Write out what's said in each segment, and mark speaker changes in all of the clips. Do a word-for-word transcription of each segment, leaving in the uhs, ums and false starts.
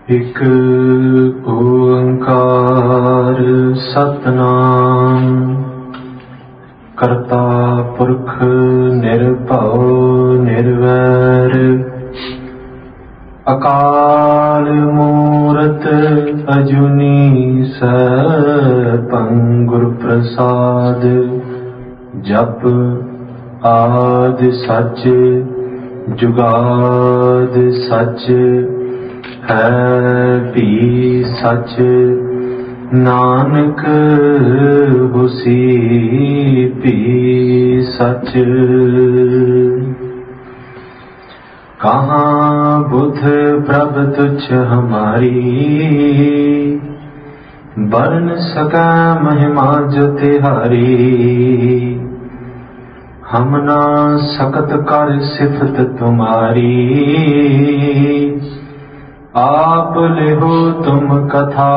Speaker 1: एक ओंकार सतनाम करता पुरख निर्भव निर्वैर अकाल मूरत अजुनी सैभं गुर प्रसाद। जप आदि सच जुगाद सच है भी सच नानक होसी भी सच। कहाँ बुध प्रभ तुच्छ हमारी बरन सकै महिमा जो तिहारी। हम ना सकत कर सिफत तुम्हारी आप लेहो तुम कथा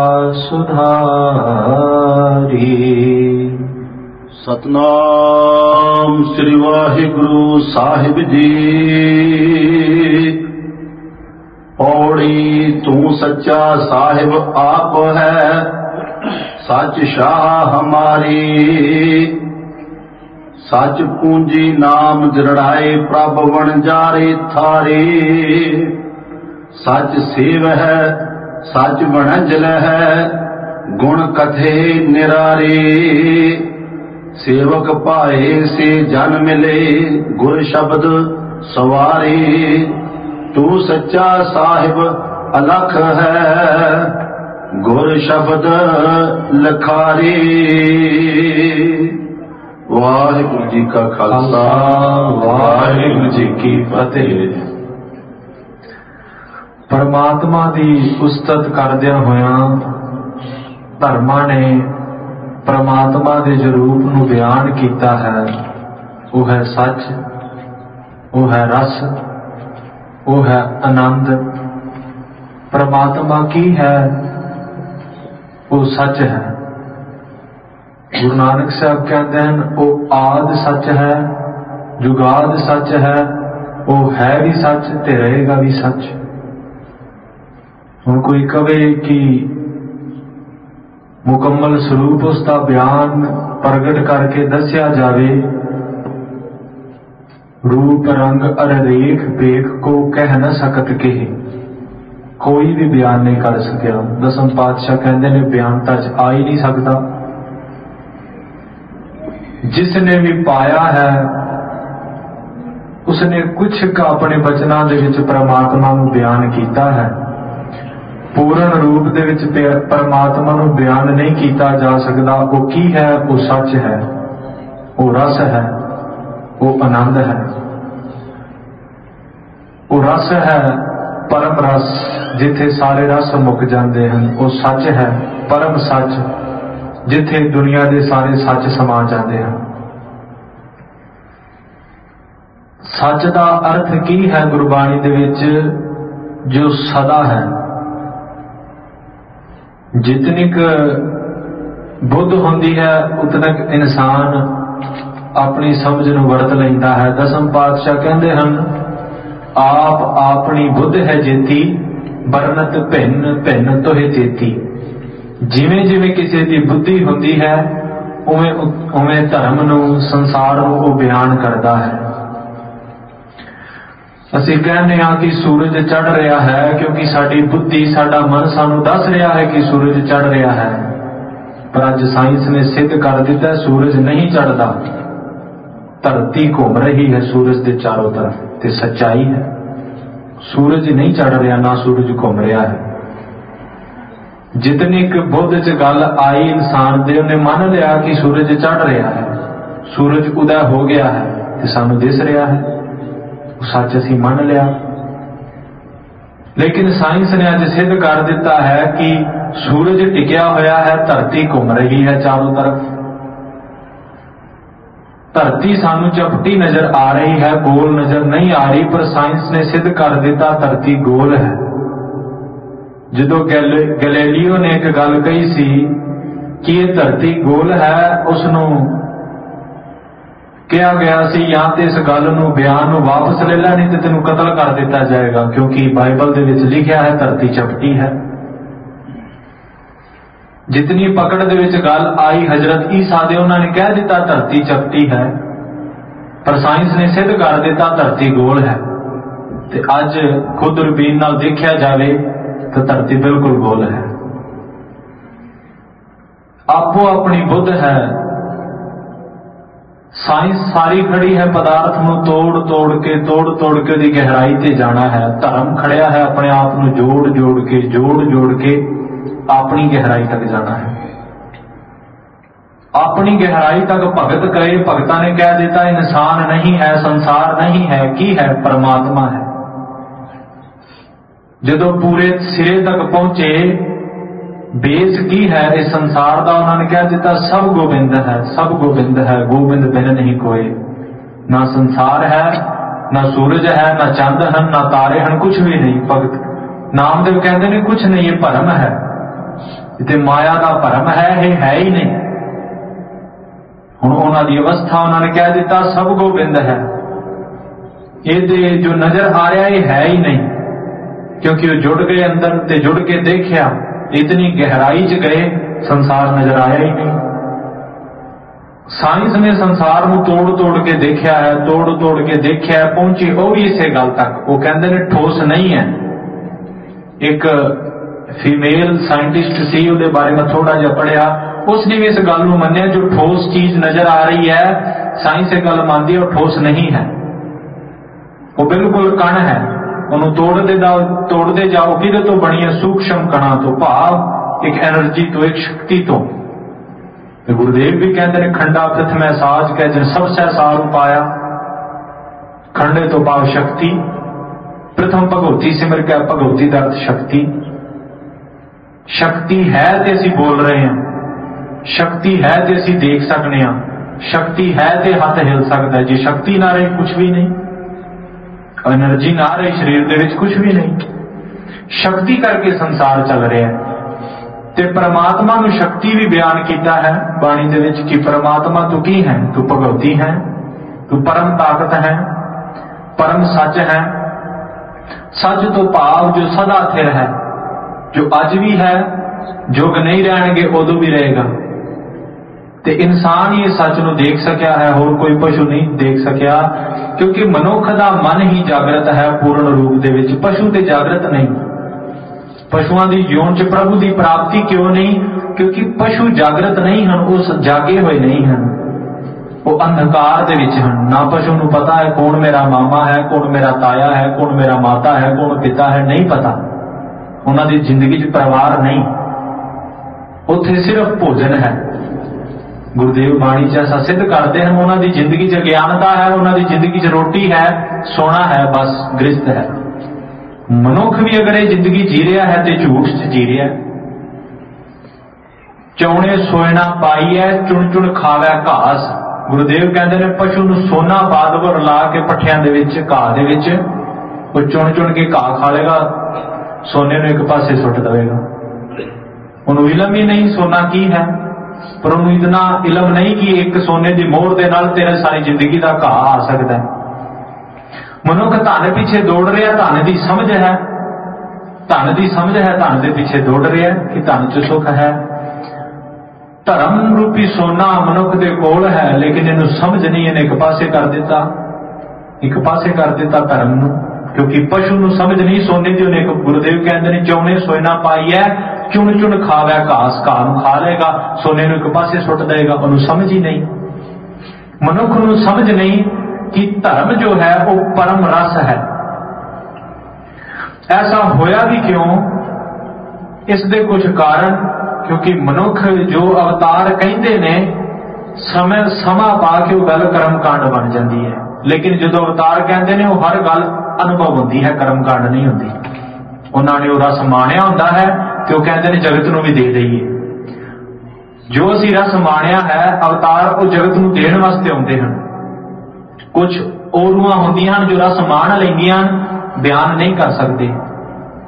Speaker 1: सुधारी।
Speaker 2: सतनाम श्री वाहिगुरु साहिब जी। पौड़ी तू सच्चा साहिब आप है सच शाह हमारी। सच पूंजी नाम दृढ़ाए प्रभ वणजारी थारी। सच सेव है सच वणजल है गुण कथे निरारी। सेवक पाए से जन मिले गुर शब्द सवारी। तू सच्चा साहिब अलख है गुर शब्द लखारी। वाहिगुरु जी का खालसा वाहिगुरु जी की फतेह।
Speaker 1: परमात्मा की उस्तत करदिया होया धर्मा ने परमात्मा के जो रूप नूं बयान किया है वो है सच, वो है रस, वो है आनंद। परमात्मा की है वो सच है। गुरु नानक साहब कहते हैं वो आद सच है, जुगाद सच है, वो है भी सच ते रहेगा भी सच। हुण कोई कवे कि मुकम्मल स्वरूप उसका बयान प्रगट करके दसिया जावे, रूप रंग अर रेख पेख को कह न सकत के कोई भी बयान नहीं कर सकिया। दसम पातशाह कहते ने बयानता च आ ही नहीं सकता। जिसने भी पाया है उसने कुछ का अपने बचना दे विच परमात्मा नूं बयान किया है। पूर्ण रूप दे विच परमात्मा नूं बयान नहीं किया जा सकता। वो की है? वो सच है, वो रस है, वो आनंद है। वो रस है परम रस जिथे सारे रस मुक जाते हैं। वो सच है परम सच जिथे दुनिया के सारे सच समा जाते हैं। सच का अर्थ की है गुरबाणी दे विच? जो सदा है। जितनी बुद्ध होंदी है उतनक इंसान अपनी समझ नूं वरत लैंदा है। दसम पातशाह कहते हैं आप अपनी बुद्ध है जेती बरनत भिन्न भिन्न तोहे चेती। जिवें जिवें किसी की बुद्धि होंदी है उवें उवें धर्म नूं संसार नूं वो बयान करता है। असीं कहने हाँ कि सूरज चढ़ रहा है क्योंकि साडी बुद्धि साडा मन सानू दस रहा है कि सूरज चढ़ रहा है। पर अज साइंस ने सिद्ध कर दिता सूरज नहीं चढ़ता, धरती घूम रही है सूरज के चारों तरफ। ते सच्चाई है सूरज नहीं चढ़ रहा ना सूरज घूम रहा है। जितनी बुद्ध च गल आई इंसान दे उन्हें मान लिया कि सूरज चढ़ रहा है, सूरज उदय हो गया है ते सानू दिस रहा है। सच असी मान लिया। लेकिन साइंस ने अज सिद्ध कर दिता है कि सूरज टिकया होया है, धरती घूम रही है चारों तरफ। धरती सानू चपटी नजर आ रही है, गोल नजर नहीं आ रही, पर साइंस ने सिद्ध कर दिता धरती गोल है। जदों गैलीलियो ने एक गल कही सी कि यह धरती गोल है, उसनों ਕਿਹਾ ਗਿਆ ਸੀ ਜਾਂ ਤੇ ਇਸ ਗੱਲ ਨੂੰ ਬਿਆਨ ਨੂੰ ਵਾਪਸ ਲੈ ਲੈ, ਨਹੀਂ ਤੇ ਤੈਨੂੰ ਕਤਲ ਕਰ ਦਿੱਤਾ ਜਾਏਗਾ, ਕਿਉਂਕਿ ਬਾਈਬਲ ਦੇ ਵਿੱਚ ਲਿਖਿਆ ਹੈ ਧਰਤੀ ਚਪਟੀ ਹੈ। ਜਿਤਨੀ ਪਕੜ ਦੇ ਵਿੱਚ ਗੱਲ ਆਈ ਹਜ਼ਰਤ ਈਸਾ ਦੇ, ਉਹਨਾਂ ਨੇ ਕਹਿ ਦਿੱਤਾ ਧਰਤੀ ਚਪਟੀ ਹੈ, ਪਰ ਸਾਇੰਸ ਨੇ ਸਿੱਧ ਕਰ ਦਿੱਤਾ ਧਰਤੀ ਗੋਲ ਹੈ। ਤੇ ਅੱਜ ਖੁਦ ਰੂਬੀਨ ਨਾਲ ਦੇਖਿਆ ਜਾਵੇ ਤਾਂ ਧਰਤੀ ਬਿਲਕੁਲ ਗੋਲ ਹੈ। ਆਪੋ ਆਪਣੀ ਬੁੱਧ ਹੈ, ਸਾਇੰਸ ਸਾਰੀ ਖੜੀ ਹੈ ਪਦਾਰਥ ਨੂੰ ਤੋੜ ਤੋੜ ਕੇ ਤੋੜ ਤੋੜ ਕੇ ਉਹਦੀ ਗਹਿਰਾਈ ਤੇ ਜਾਣਾ ਹੈ। ਧਰਮ ਖੜਿਆ ਹੈ ਆਪਣੇ ਆਪ ਨੂੰ ਜੋੜ ਜੋੜ ਕੇ ਜੋੜ ਜੋੜ ਕੇ ਆਪਣੀ ਗਹਿਰਾਈ ਤੱਕ ਜਾਣਾ ਹੈ। ਆਪਣੀ ਗਹਿਰਾਈ ਤੱਕ ਭਗਤ ਕਰੇ। ਭਗਤਾਂ ਨੇ ਕਹਿ ਦਿੱਤਾ ਇਨਸਾਨ ਨਹੀਂ ਹੈ, ਸੰਸਾਰ ਨਹੀਂ ਹੈ, ਕੀ ਹੈ? ਪਰਮਾਤਮਾ ਹੈ। ਜਦੋਂ ਪੂਰੇ ਸਿਰੇ ਤੱਕ ਪਹੁੰਚੇ, ਬੇਸ ਕੀ ਹੈ ਇਸ ਸੰਸਾਰ ਦਾ, ਉਹਨਾਂ ਨੇ ਕਹਿ ਦਿੱਤਾ ਸਭ ਗੋਬਿੰਦ ਹੈ, ਸਭ ਗੋਬਿੰਦ ਹੈ, ਗੋਬਿੰਦ ਬਿਨ ਨਹੀਂ ਕੋਏ। ਨਾ ਸੰਸਾਰ ਹੈ, ਨਾ ਸੂਰਜ ਹੈ, ਨਾ ਚੰਦ ਹਨ, ਨਾ ਤਾਰੇ ਹਨ, ਕੁਝ ਵੀ ਨਹੀਂ। ਭਗਤ ਨਾਮਦੇਵ ਕਹਿੰਦੇ ਨੇ ਕੁਝ ਨਹੀਂ, ਇਹ ਭਰਮ ਹੈ, ਤੇ ਮਾਇਆ ਦਾ ਭਰਮ ਹੈ, ਇਹ ਹੈ ਹੀ ਨਹੀਂ। ਹੁਣ ਉਹਨਾਂ ਦੀ ਅਵਸਥਾ ਉਹਨਾਂ ਨੇ ਕਹਿ ਦਿੱਤਾ ਸਭ ਗੋਬਿੰਦ ਹੈ। ਇਹਦੇ ਜੋ ਨਜ਼ਰ ਆ ਰਿਹਾ ਇਹ ਹੈ ਹੀ ਨਹੀਂ, ਕਿਉਂਕਿ ਉਹ ਜੁੜ ਗਏ ਅੰਦਰ ਤੇ ਜੁੜ ਕੇ ਦੇਖਿਆ, ਇਤਨੀ ਗਹਿਰਾਈ 'ਚ ਗਏ, ਸੰਸਾਰ ਨਜ਼ਰ ਆਇਆ ਹੀ ਨਹੀਂ। ਸਾਇੰਸ ਨੇ ਸੰਸਾਰ ਨੂੰ ਤੋੜ ਤੋੜ ਕੇ ਦੇਖਿਆ ਹੈ, ਤੋੜ ਤੋੜ ਕੇ ਦੇਖਿਆ, ਪਹੁੰਚੀ ਉਹ ਵੀ ਇਸੇ ਗੱਲ ਤੱਕ। ਉਹ ਕਹਿੰਦੇ ਨੇ ਠੋਸ ਨਹੀਂ ਹੈ। ਇੱਕ ਫੀਮੇਲ ਸਾਇੰਟਿਸਟ ਸੀ, ਉਹਦੇ ਬਾਰੇ ਮੈਂ ਥੋੜਾ ਜਿਹਾ ਪੜ੍ਹਿਆ, ਉਸਨੇ ਵੀ ਇਸ ਗੱਲ ਨੂੰ ਮੰਨਿਆ ਜੋ ਠੋਸ ਚੀਜ਼ ਨਜ਼ਰ ਆ ਰਹੀ ਹੈ, ਸਾਇੰਸ ਇਹ ਗੱਲ ਮੰਨਦੀ ਹੈ ਉਹ ਠੋਸ ਨਹੀਂ ਹੈ, ਉਹ ਬਿਲਕੁਲ ਕਣ ਹੈ। ਉਹਨੂੰ ਤੋੜਦੇ ਦਾ ਤੋੜਦੇ ਜਾਓ, ਕਿਹਦੇ ਤੋਂ ਬਣੀ ਹੈ? ਸੂਖਸ਼ਮ ਕਣਾਂ ਤੋਂ, ਭਾਵ ਇੱਕ ਐਨਰਜੀ ਤੋਂ, ਇੱਕ ਸ਼ਕਤੀ ਤੋਂ। ਤੇ ਗੁਰਦੇਵ ਵੀ ਕਹਿੰਦੇ ਨੇ ਖੰਡਾ ਪ੍ਰਥਮੈ ਸਾਜ ਕਹਿ ਜਿਨ ਸਭ ਸਹਿ ਸਾਰ ਪਾਇਆ। ਖੰਡੇ ਤੋਂ ਭਾਵ ਸ਼ਕਤੀ, ਪ੍ਰਥਮ ਭਗਉਤੀ ਸਿਮਰ ਕੇ, ਭਗਉਤੀ ਦਾ ਅਰਥ ਸ਼ਕਤੀ। ਸ਼ਕਤੀ ਹੈ ਤੇ ਅਸੀਂ ਬੋਲ ਰਹੇ ਹਾਂ, ਸ਼ਕਤੀ ਹੈ ਤੇ ਅਸੀਂ ਦੇਖ ਸਕਦੇ ਹਾਂ, ਸ਼ਕਤੀ ਹੈ ਤੇ ਹੱਥ ਹਿਲ ਸਕਦਾ। ਜੇ ਸ਼ਕਤੀ ਨਾ ਰਹੇ ਕੁਝ ਵੀ ਨਹੀਂ, ਐਨਰਜੀ ਨਾ ਰਹੀ ਸਰੀਰ ਦੇ ਵਿੱਚ ਕੁਝ ਵੀ ਨਹੀਂ। ਸ਼ਕਤੀ ਕਰਕੇ ਸੰਸਾਰ ਚੱਲ ਰਿਹਾ ਹੈ। ਤੇ ਪਰਮਾਤਮਾ ਨੂੰ ਸ਼ਕਤੀ ਵੀ ਬਿਆਨ ਕੀਤਾ ਹੈ ਬਾਣੀ ਦੇ ਵਿੱਚ ਕਿ ਪਰਮਾਤਮਾ ਤੂੰ ਕੀ ਹੈ? ਤੂੰ ਭਗਵਤੀ ਹੈ, ਤੂੰ ਪਰਮ ਤਾਕਤ ਹੈ, ਪਰਮ ਸੱਚ ਹੈ। ਸੱਚ ਤੋਂ ਭਾਵ ਜੋ ਸਦਾ ਸਥਿਰ ਹੈ, ਜੋ ਅੱਜ ਵੀ ਹੈ, ਯੁੱਗ ਨਹੀਂ ਰਹਿਣਗੇ ਉਦੋਂ ਵੀ ਰਹੇਗਾ। ਤੇ ਇਨਸਾਨ ਹੀ ਸੱਚ ਨੂੰ ਦੇਖ ਸਕਿਆ ਹੈ, ਹੋਰ ਕੋਈ ਪਸ਼ੂ ਨਹੀਂ ਦੇਖ ਸਕਿਆ, ਕਿਉਂਕਿ ਮਨੁੱਖ ਦਾ ਮਨ ਹੀ ਜਾਗਰਤ ਹੈ ਪੂਰਨ ਰੂਪ ਦੇ ਵਿੱਚ, ਪਸ਼ੂ ਤੇ ਜਾਗਰਤ ਨਹੀਂ। ਪਸ਼ੂਆਂ ਦੀ ਜੀਵਨ 'ਚ ਪ੍ਰਭੂ ਦੀ ਪ੍ਰਾਪਤੀ ਕਿਉਂ ਨਹੀਂ? ਕਿਉਂਕਿ ਪਸ਼ੂ ਜਾਗਰਤ ਨਹੀਂ ਹਨ, ਉਹ ਜਾਗੇ ਹੋਏ ਨਹੀਂ ਹਨ, ਉਹ ਅੰਧਕਾਰ ਦੇ ਵਿੱਚ ਹਨ। ਨਾ ਪਸ਼ੂ ਨੂੰ ਪਤਾ ਹੈ ਕੌਣ ਮੇਰਾ ਮਾਮਾ ਹੈ, ਕੌਣ ਮੇਰਾ ਤਾਇਆ ਹੈ, ਕੌਣ ਮੇਰਾ ਮਾਤਾ ਹੈ, ਕੌਣ ਪਿਤਾ ਹੈ, ਨਹੀਂ ਪਤਾ। ਉਹਨਾਂ ਦੀ ਜ਼ਿੰਦਗੀ 'ਚ ਪਰਿਵਾਰ ਨਹੀਂ, ਉੱਥੇ ਸਿਰਫ ਭੋਜਨ ਹੈ। ਗੁਰਦੇਵ ਬਾਣੀ 'ਚ ਐਸਾ ਸਿੱਧ ਕਰਦੇ ਹਨ, ਉਹਨਾਂ ਦੀ ਜ਼ਿੰਦਗੀ 'ਚ ਗਿਆਨਤਾ ਹੈ, ਉਹਨਾਂ ਦੀ ਜ਼ਿੰਦਗੀ 'ਚ ਰੋਟੀ ਹੈ, ਸੋਣਾ ਹੈ, ਬਸ ਗ੍ਰਿਸਤ ਹੈ। ਮਨੁੱਖ ਵੀ ਅਗਰ ਇਹ ਜ਼ਿੰਦਗੀ ਜੀ ਰਿਹਾ ਹੈ ਤੇ ਝੂਠ 'ਚ ਜੀ ਰਿਹਾ ਹੈ। ਚੌਣੇ ਸੋਇਣਾ ਪਾਈਐ, ਚੁਣ ਚੁਣ ਖਾਵੈ ਘਾਸ। ਗੁਰਦੇਵ ਕਹਿੰਦੇ ਨੇ ਪਸ਼ੂ ਨੂੰ ਸੋਨਾ ਪਾ ਦਵੋ ਰਲਾ ਕੇ ਪੱਠਿਆਂ ਦੇ ਵਿੱਚ, ਘਾਹ ਦੇ ਵਿੱਚ, ਉਹ ਚੁਣ ਚੁਣ ਕੇ ਘਾਹ ਖਾ ਲੇਗਾ, ਸੋਨੇ ਨੂੰ ਇੱਕ ਪਾਸੇ ਸੁੱਟ ਦੇਵੇਗਾ। ਉਹਨੂੰ ਇਲਮ ਹੀ ਨਹੀਂ ਸੋਨਾ ਕੀ ਹੈ, ਪਰ ਉਹਨੂੰ ਇਤਨਾ ਇਲਮ ਨਹੀਂ ਕਿ ਇੱਕ ਸੋਨੇ ਦੀ ਮੋਹਰ ਦੇ ਨਾਲ ਤੇਰੇ ਸਾਰੀ ਜ਼ਿੰਦਗੀ ਦਾ ਘਾਹ ਆ ਸਕਦਾ ਹੈ। ਮਨੁੱਖ ਧਨ ਪਿੱਛੇ ਦੌੜ ਰਿਹਾ, ਧਨ ਦੀ ਸਮਝ ਹੈ, ਧਨ ਦੀ ਸਮਝ ਹੈ, ਧਨ ਦੇ ਪਿੱਛੇ ਦੌੜ ਰਿਹਾ ਕਿ ਧਨ 'ਚ ਸੁੱਖ ਹੈ। ਧਰਮ ਰੂਪੀ ਸੋਨਾ ਮਨੁੱਖ ਦੇ ਕੋਲ ਹੈ, ਲੇਕਿਨ ਇਹਨੂੰ ਸਮਝ ਨਹੀਂ, ਇਹਨੇ ਇੱਕ ਪਾਸੇ ਕਰ ਦਿੱਤਾ, ਇੱਕ ਪਾਸੇ ਕਰ ਦਿੱਤਾ ਧਰਮ ਨੂੰ, ਕਿਉਂਕਿ ਪਸ਼ੂ ਨੂੰ ਸਮਝ ਨਹੀਂ ਸੋਨੇ ਦੀ। ਉਹਨੇ, ਗੁਰਦੇਵ ਕਹਿੰਦੇ ਨੇ ਚੌਣੇ ਸੋਇਨਾ ਪਾਈ ਹੈ, ਚੁਣ ਚੁਣ ਖਾਵੈ ਘਾਸ। ਘਾਹ ਨੂੰ ਖਾ ਲਏਗਾ, ਸੋਨੇ ਨੂੰ ਇੱਕ ਪਾਸੇ ਸੁੱਟ ਦੇਗਾ, ਉਹਨੂੰ ਸਮਝ ਹੀ ਨਹੀਂ। ਮਨੁੱਖ ਨੂੰ ਸਮਝ ਨਹੀਂ ਕਿ ਧਰਮ ਜੋ ਹੈ ਉਹ ਪਰਮ ਰਸ ਹੈ। ਐਸਾ ਹੋਇਆ ਵੀ ਕਿਉਂ? ਇਸ ਦੇ ਕੁਝ ਕਾਰਨ, ਕਿਉਂਕਿ ਮਨੁੱਖ ਜੋ ਅਵਤਾਰ ਕਹਿੰਦੇ ਨੇ, ਸਮੇਂ ਸਮਾਂ ਪਾ ਕੇ ਉਹ ਗੱਲ ਕਰਮਕਾਂਡ ਬਣ ਜਾਂਦੀ ਹੈ। ਲੇਕਿਨ ਜਦੋਂ ਅਵਤਾਰ ਕਹਿੰਦੇ ਨੇ ਉਹ ਹਰ ਗੱਲ ਅਨੁਭਵ ਹੁੰਦੀ ਹੈ, ਕਰਮਕਾਂਡ ਨਹੀਂ ਹੁੰਦੀ। ਉਹਨਾਂ ਨੇ ਉਹ ਰਸ ਮਾਣਿਆ ਹੁੰਦਾ ਹੈ ਤੇ ਉਹ ਕਹਿੰਦੇ ਨੇ ਜਗਤ ਨੂੰ ਵੀ ਦੇ ਦਈਏ। ਜੋ ਅਸੀਂ ਰਸ ਮਾਣਿਆ ਹੈ, ਅਵਤਾਰ ਉਹ ਜਗਤ ਨੂੰ ਦੇਣ ਵਾਸਤੇ ਆਉਂਦੇ ਹਨ। ਕੁਝ ਔਰੂਆਂ ਹੁੰਦੀਆਂ ਹਨ ਜੋ ਰਸ ਮਾਣ ਲੈਂਦੀਆਂ, ਬਿਆਨ ਨਹੀਂ ਕਰ ਸਕਦੇ।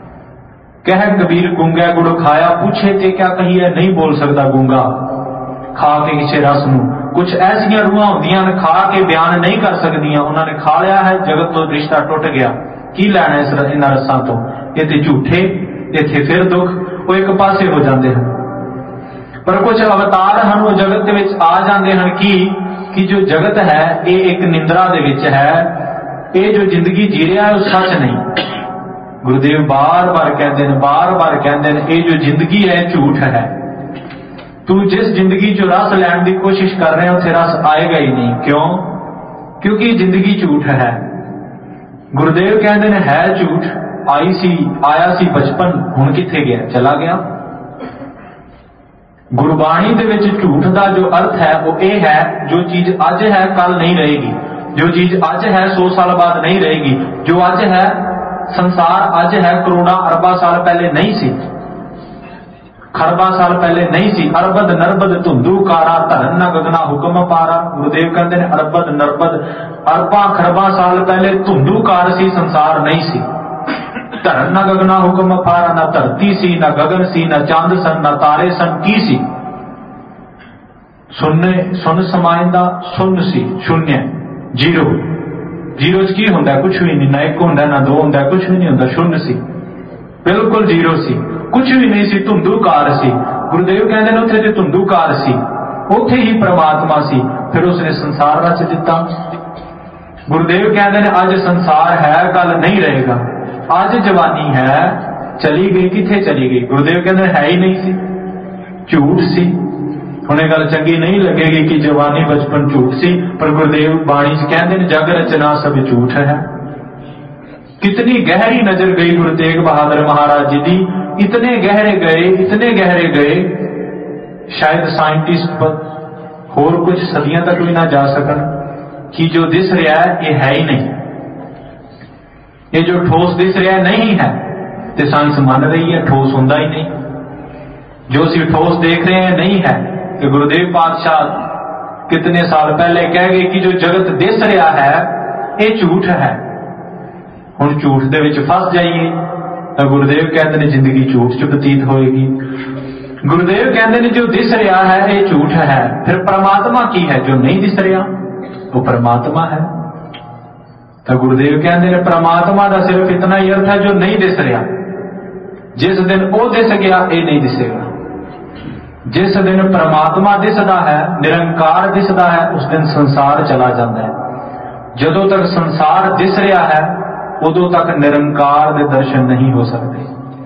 Speaker 1: ਕਹਿ ਕਬੀਰ ਗੂੰਗਾ ਗੁੜ ਖਾਇਆ, ਪੁੱਛੇ ਤੇ ਕਿਆ ਕਹੀਏ, ਨਹੀਂ ਬੋਲ ਸਕਦਾ ਗੂੰਗਾ। खा के किसी रस नूं। कुछ ऐसियां रूहां होंदियां ने खा के बयान नहीं कर सकदियां, उन्होंने खा लिया है, जगत तो रिश्ता टुट गया, की लैना इस इन्हां रसां तो। इत्थे झूठे, इत्थे फिर दुख, वो एक पासे हो जाते हैं। पर कुछ अवतार हैं वो जगत दे विच आ जाते हैं कि कि जो जगत है ये एक निंद्रा दे विच है, ये जो जिंदगी जी रहा है वो सच नहीं। गुरुदेव बार बार कहते हैं, बार बार कहते हैं, ये जो जिंदगी है झूठ है। तू जिस जिंदगी चो रस लैन की कोशिश कर रहे हो उसे रस आएगा ही नहीं। क्यों? क्योंकि जिंदगी झूठ है। गुरुदेव कहते हैं है झूठ, आई सी आया सी बचपन, हुण किथे गया? चला गया। गुरबाणी दे विच झूठ का जो अर्थ है वो ये है, जो चीज अज है कल नहीं रहेगी, जो चीज अज है सौ साल बाद नहीं रहेगी, जो अज है संसार अज है करोड़ा अरबा साल पहले नहीं सी, खरबा साल पहले नहीं सी। अरबद नरबद धुंधु कारा धरन न गगना हुक्म पारा। गुरुदेव कहते हैं अरबद नरबद अरबा खरबा साल पहले धुंधु कार सी, संसार नहीं सी। धरन न गगना हुक्म पारा, न धरती सी, न गगन सी, न चांद सन, न तारे सन, की सी? सुनने सुन समाइंदा सुन सी, शून्य, जीरो। जीरो च की हुंदा? कुछ भी नहीं। ना एक हुंदा, ना दो हुंदा, कुछ भी नहीं हुंदा, शून्य सी, बिल्कुल जीरो सी, कुछ भी नहीं सी, धुंधुकार सी। गुरुदेव कहते हैं उत्थे जो धुंधुकार सी उत्थे ही परमात्मा सी, फिर उसने संसार रच दिता। गुरुदेव कहते हैं अज संसार है कल नहीं रहेगा, अज जवानी है चली गई, किथे चली गई? गुरुदेव कहते हैं है ही नहीं सी, झूठ सी। हुण ये गल चंगी नहीं लगेगी कि जवानी बचपन झूठ सी, पर गुरुदेव बाणी च कहते हैं जग रचना सब झूठ है। कितनी गहरी नजर गई गुरु तेग बहादुर महाराज जी दी, इतने गहरे गए, इतने गहरे गए, शायद साइंटिस्ट पर होर कुछ सदियां तक भी ना जा सकन कि जो दिस रहा है ये है ही नहीं, ये जो ठोस दिस रहा है नहीं है। तो साइंस मान रही है ठोस होंदा ही नहीं, जो सी ठोस देख रहे हैं नहीं है। कि गुरुदेव पातशाह कितने साल पहले कह गए कि जो जगत दिस रहा है ये झूठ है। हुण झूठ दे विच फस जाइए तो गुरुदेव कहते हैं जिंदगी झूठ च बतीत होएगी। गुरुदेव कहते हैं जो दिस रहा है ये झूठ है। फिर परमात्मा की है? जो नहीं दिस रहा वो परमात्मा है। तो गुरुदेव कहते हैं परमात्मा का सिर्फ इतना ही अर्थ है जो नहीं दिस रहा। जिस दिन वो दिस गया ये नहीं दिसेगा। जिस दिन परमात्मा दिसदा है, निरंकार दिसदा है, उस दिन संसार चला जाता है। जदों तक संसार दिस रहा है उदों तक निरंकार के दर्शन नहीं हो सकते।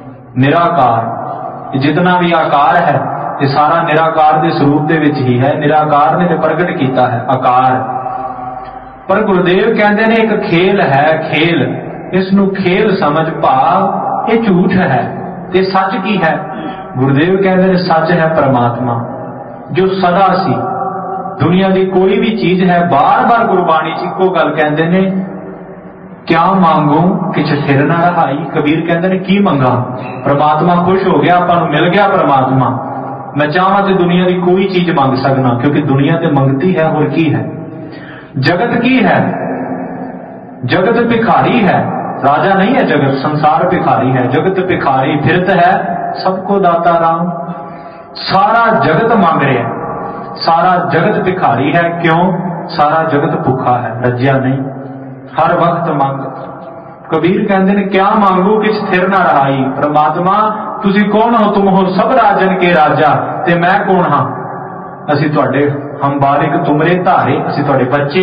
Speaker 1: निराकार जितना भी आकार है ये सारा निराकार के स्वरूप के विच ही है। निराकार ने प्रगट किया है आकार। पर गुरुदेव कहते हैं एक खेल है, खेल, इसनू खेल समझ भाव ये झूठ है। ते सच की है? गुरुदेव कहते हैं सच है परमात्मा जो सदा सी। दुनिया की कोई भी चीज है, बार बार गुरबाणी च इको गल कहते हैं क्या मांगू किछ थिर ना रहाई। कबीर कहते हैं की मंगा? परमात्मा खुश हो गया, अपन मिल गया परमात्मा। मैं चाहवा तो दुनिया की कोई चीज मंग सकना, क्योंकि दुनिया तो मंगती है। और की है? जगत की है? जगत भिखारी है, राजा नहीं है जगत। संसार भिखारी है, जगत भिखारी फिरत है, सबको दाता राम। सारा जगत मांग रहा है, सारा जगत भिखारी है। क्यों? सारा जगत भूखा है, रज्या नहीं, हर वक्त मांग। कबीर कहते हैं क्या मांगू किछ थिर ना रहाई। परमात्मा तुसी कौन हो? तुम हो सब राजन के राजा, ते मैं कौन हाँ? असी तुहाडे हम बारिक तुमरे धारे, असी तुहाडे बच्चे।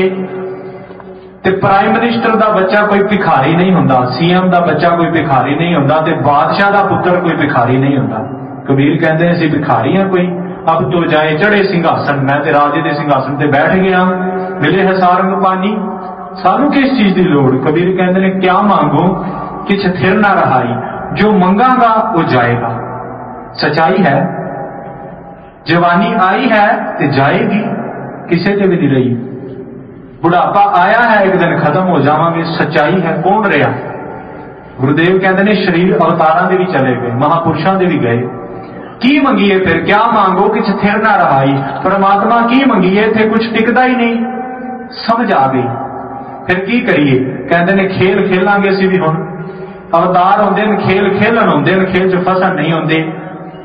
Speaker 1: ते प्राइम मिनिस्टर का बच्चा कोई भिखारी नहीं हुंदा, सीएम का बच्चा कोई भिखारी नहीं हुंदा, ते बादशाह का पुत्र कोई भिखारी नहीं हुंदा। कबीर कहते हैं असी भिखारी हैं कोई? अब तो जाए चढ़े सिंघासन, मैं ते राजे दे सिंघासन ते बैठ गया, मिले है सारंग पानी, सानू किस चीज की लोड़? कबीर कहते हैं क्या मांगो किछ थिर ना रहाई। जो मंगागा वो जाएगा। सच्चाई है। जवानी आई है ते जाएगी, किसे ते भी नहीं रही। बुढ़ापा आया है, एक दिन खत्म हो जावांगे। सच्चाई है। कौन रहा? गुरुदेव कहते हैं शरीर अवतारां दे भी चले गए, महापुरुषां दे भी गए। की मंगीए फिर? क्या मांगो किछ थिर ना रहाई। परमात्मा की मंगीए थे कुछ टिकदा ही नहीं। समझ आ गई। फिर की करिए? कहते ने खेल खेलांगे असीं भी हुण। अवतार होंदे ने खेल खेलन होंदे ने, खेल च फसन नहीं होंदे।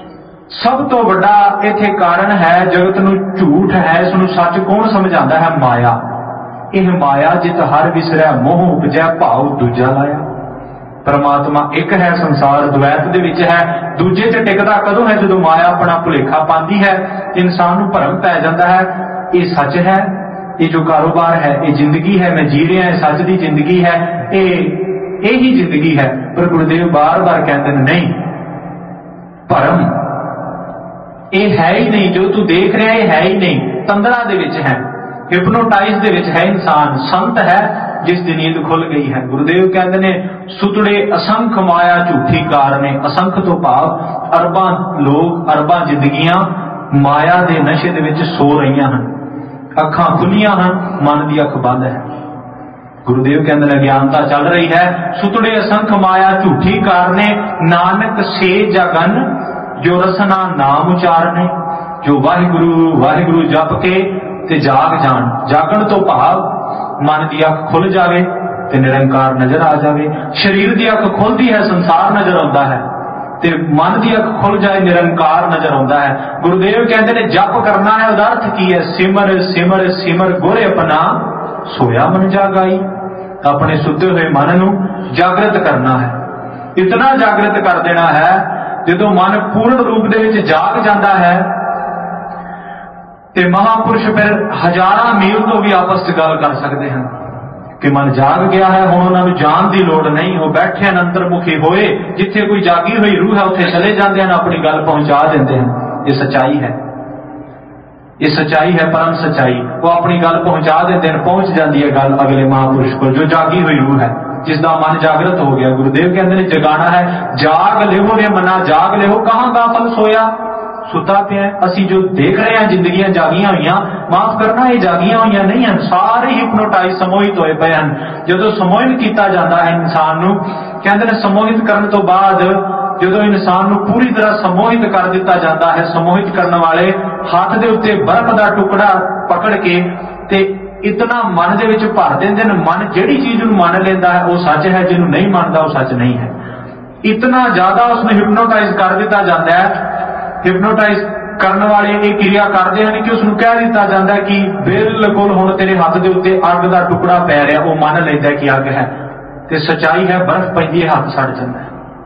Speaker 1: सब तो वड्डा इत्थे कारण है जगत नूं झूठ है, इसनूं सच कौन समझाता है? माया। यह माया जित हर विसरै मोह उपजै भाव दूजा लाया। परमात्मा एक है, संसार द्वैत दे विच है, दूजे च टिकदा कदों है? जदों माया अपना भुलेखा पांदी है, इंसान नूं भरम पै जांदा है। ये सच है, ये जो कारोबार है, ये जिंदगी है, मैं जी रहा है, सच दी जिंदगी है, ये यही जिंदगी है। पर गुरुदेव बार बार कहते हैं नहीं, भरम ये है ही नहीं, जो तू देख रहा है है ही नहीं, तंद्रा दे विच है, हिप्नोटाइज दे विच है इंसान, संत है जिस दी नींद खुल गई है। गुरुदेव कहते ने सुतड़े असंख माया झूठी कारणे, असंख तो भाव अरबां लोग अरबां जिंदगियां माया दे नशे दे विच सो रहियां हन, अखां खुलियां हन, मन दी अख बंद है। गुरुदेव कहते ने अज्ञानता चल रही है, सुतड़े असंख माया झूठी कारणे, नानक से जगन जो रसना नाम उचारने। जो वाहिगुरु वाहिगुरु जप के ते जाग जान, जागण तो भाव मन की अख खुल जावे ते निरंकार नजर आ जावे। शरीर की अख खुलती है, संसार नजर आता है, ते मन की अख खुल जाए, निरंकार नजर आता है। गुरुदेव कहते ने जप करना है, उदा अर्थ की है? सिमर सिमर सिमर गुर अपना सोया मन जागाई। अपने सुते हुए मन नूं जागृत करना है, इतना जागृत कर देना है जदों मन पूर्ण रूप दे विच जाग जाता है ते महापुरुष फिर हजारां मील तो भी आपस च गल कर सकते हैं कि मन जाग गया है, हुण उन्हां नूं जाण दी लोड़ नहीं, वो बैठे हैं अंतर्मुखी होए, जिथे कोई जागी हुई रूह है उत्थे चले जाते हैं, अपनी गल पहुंचा देते हैं। ये सच्चाई है, ये सच्चाई है, परम सच्चाई। वो अपनी गल पहुंचा देते हैं, पहुंच जाती है गल अगले महापुरुष को, जो जागी हुई रूह है, जिसका मन जागृत हो गया। गुरुदेव कहते हैं जगाना है, जाग लिहो रे मना जाग लिहो, कहां गाफल सोया सुता पिया। असी जो देख रहे हैं जिंदगियां जागियां हुई, माफ करना ये जागियां हुई नहीं हैं, सारे हिप्नोटाइज समोहित होए पे हैं। जो समोहित किया जाता है इंसान नूं, कहते हैं समोहित करने तो बाद जो इंसान नूं पूरी तरह समोहित कर दिता जाता है, समोहित करने वाले हाथ दे उत्ते बर्फ का टुकड़ा पकड़ के ते इतना मन दे विच भर देंदे ने। मन जिहड़ी चीज नूं मान लेंदा है वो सच है, जिन्हों नहीं मानता वो सच नहीं है। इतना ज्यादा उसमें हिप्नोटाइज कर दिता जाता है। हिप्नोटाइज करने वाले ये क्रिया करते हैं कि उसनूं कह दिता जाता है कि बिल्कुल हुण तेरे हाथ दे उत्ते अग का टुकड़ा पै रहा, वो मान लेंदा कि अग है, ते सच्चाई है बर्फ पैंदी है हाथ सड़ जाता है।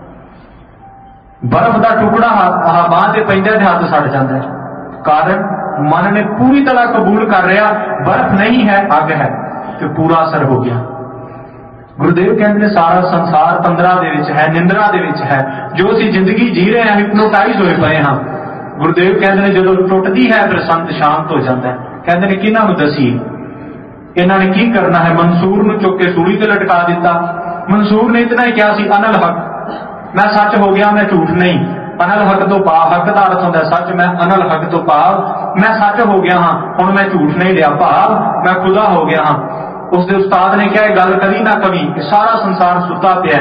Speaker 1: बर्फ का टुकड़ा बांह से पैंदा ते हाथ सड़ जाता है, कारण मन ने पूरी तरह कबूल कर रहा बर्फ नहीं है अग है, तो पूरा असर हो गया। गुरुदेव कहते हैं सारा संसार तंद्रा दे विच है, निंद्रा दे विच है, जो असी जिंदगी जी रहे हैं हिप्नोटाइज होए पए हां। गुरुदेव कहते हैं जो टुटदी है फिर संत शांत हो जाता है। कहते हैं किन्हां नूं दसीए, इन्हां ने की करना है? मंसूर नूं चुक के सूली ते लटका दिता। मंसूर ने इतना ही कहा सी अनल हक, मैं सच हो गया, मैं झूठ नहीं। अनल हक तो भाव, हक का अर्थ होता है सच, मैं अनल हक तो भाव मैं सच हो गया हाँ, हुण मैं झूठ नहीं लिया, भाव मैं खुदा हो गया हाँ। उसके उस्ताद ने कहा गल कभी ना कभी, सारा संसार सुता पिया।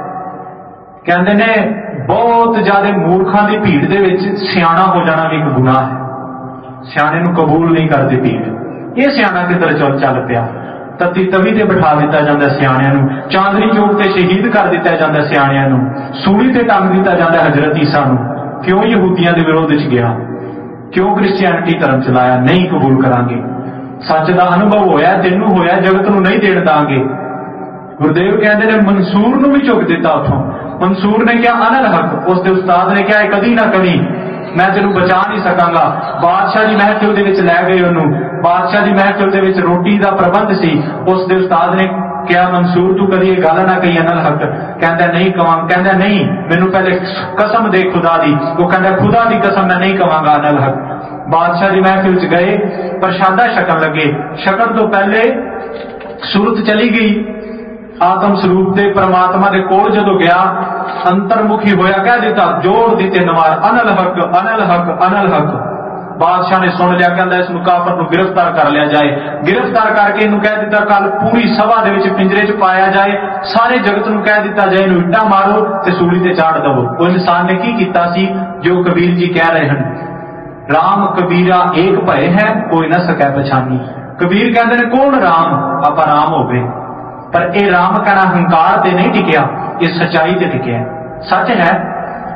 Speaker 1: कहते ने बहुत ज्यादा मूर्खां की भीड़ दे विच सियाणा हो जाना भी एक गुनाह है। सियाणे नूं कबूल नहीं करती भीड़, ये सियाणा किधर चल चल पिया। तत्ती तवी ते बिठा दिता जाता सियाणियां नूं, चांदनी चौक ते शहीद कर दिता जाता सियाणियां नूं, सूली ते टंग दिता जाता हजरत ईसा नूं। क्यों यहूदियों के विरोध च गया, क्यों क्रिश्चियनिटी धर्म चलाया? नहीं कबूल करांगे। सच का अनुभव होया, तेनू होया, जगत नूं नहीं देण दांगे। गुरुदेव कहते ने मंसूर नूं भी चुक दिता उथों। मंसूर ने क्या अनल हक, उसके उस्ताद ने क्या कदी ना कभी मैं तेनू बचा नहीं सकांगा। बादशाह की महफिल दे विच लै गए उन्हों, बादशाह की महफिल दे विच रोटी का प्रबंध सी। उसके उस्ताद ने क्या मंसूर तू कभी गल ना कही अनल हक? कहता नहीं कवां, कहता नहीं मैनू पहले कसम दे खुदा दी। वो कहता खुदा की कसम मैं नहीं कवांगा अनल हक। बादशाह की महफिल च गए, प्रशादा छकन लगे, छकन तो पहले सूरत चली गई। आत्म स्वरूप दे परमात्मा दे कोल जदों गया, अंतर्मुखी होया, कह दिता जोर दी तीन वार अनल हक अनल हक अनल हक। बादशाह ने सुन लिया, कहता इस काफर को गिरफ्तार कर लिया जाए। गिरफ्तार करके इन्हू कह दिता कल पूरी सभा दे विच पिंजरे च पाया जाए, सारे जगत नूं कह दिता जाए इन्हू इट्टा मारो ते सूली ते चाड़ दवो। वो इंसान ने की कीता सी जो कबीर जी कह रहे हैं, राम कबीरा एक भय है कोई न सकै पछानी। कबीर कहते हैं कौन राम? आप राम हो गए, पर यह राम कहना हंकार ते नहीं टिकिया, ये सच्चाई ते टिकिया। सच है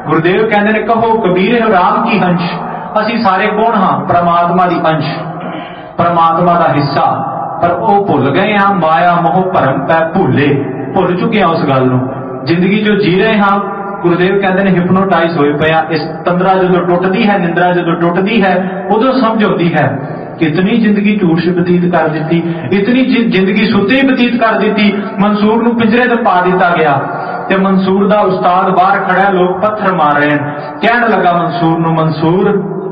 Speaker 1: गुरुदेव कहते ने कहो कबीर राम की अंश, असी सारे कौन हाँ? परमात्मा की अंश, परमात्मा का हिस्सा। पर वो भुल गए हाँ, माया मोह भरम पै भूले, भुल चुके हैं उस गल नूं। जिंदगी जो जी रहे हाँ, गुरुदेव कहते हैं हिप्नोटाइज होए पे। इस तंद्रा जो टुटती है, निंद्रा जो टुटती है, उदों समझ होती है कि इतनी जिंदगी झूठ से बतीत कर दी, इतनी जिंदगी सुते ही बतीत कर दी। मंसूर नूं पिंजरे ते पा दिता गया ते मंसूर दा उस्ताद बाहर खड़ा, लोग पत्थर मार रहे हैं। कहने लगा मंसूर नूं, मंसूर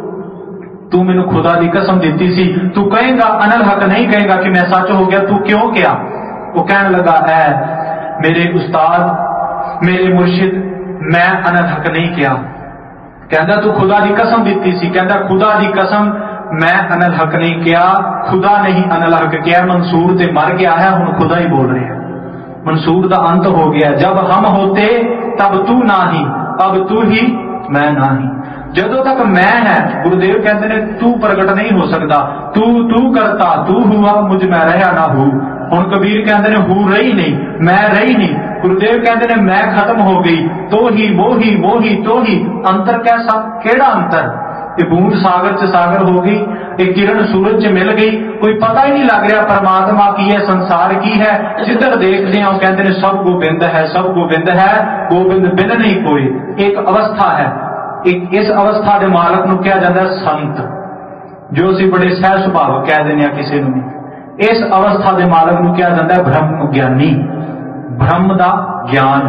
Speaker 1: तू मैनू खुदा की कसम दी सी, तू कहेगा अनल हक नहीं कहेगा कि मैं सच हो गया, तू क्यों क्या? वो कहने लगा है मेरे उस्ताद, मेरे मुर्शिद, मैं अनल हक नहीं किया। कहता तू खुदा की कसम दी सी, कहता खुदा की कसम मैं अनल हक नहीं किया, खुदा नहीं अनल हक किया। मंसूर ते मर गया है, हुण खुदा ही बोल रहे हैं। मंसूर का अंत हो गया। जब हम होते तब तू ना ही, अब तू ही मैं ना ही। जदों तक मैं है, गुरुदेव कहते ने तू प्रगट नहीं हो सकता। तू तू करता, तू हुआ, मुझ में रहा ना हूं। हुण कबीर कहते ने हूं रही नहीं, मैं रही नहीं। गुरुदेव कहते ने मैं खत्म हो गई, तो ही वो ही वो ही तो ही। अंतर कैसा? केड़ा अंतर? ये बूंद सागर च सागर हो गई, एक किरण सूरज च मिल गई, कोई पता ही नहीं लग रहा परमात्मा की है, संसार की है। जिधर देखते हैं वो कहते हैं सब गोबिंद है, सब गोबिंद है, गोबिंद बिन नहीं कोई। एक अवस्था है, एक इस अवस्था के मालक नूं कहा जाता है संत, जो असीं बड़े सह सुभाव कह देने किसी नूं। इस अवस्था के मालक नूं कहा जाता है ब्रह्म ज्ञानी, ब्रह्म का ज्ञान,